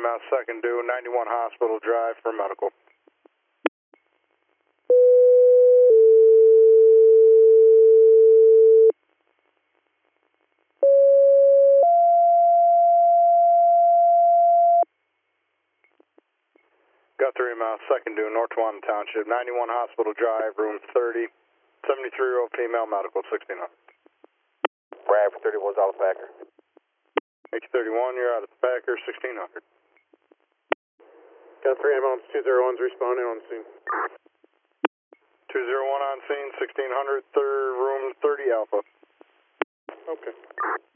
Mount second due, 91 Hospital Drive for medical. Got 3 Mount second due, North Swan Township, 91 Hospital Drive, room 30, 73-year-old female medical, 1600. Brad for 31's out of Packer. H31, you're out of the Packer, 1600. Got 3 ambulance 201s responding on scene. 201 on scene, 1600, third room 30 Alpha. Okay.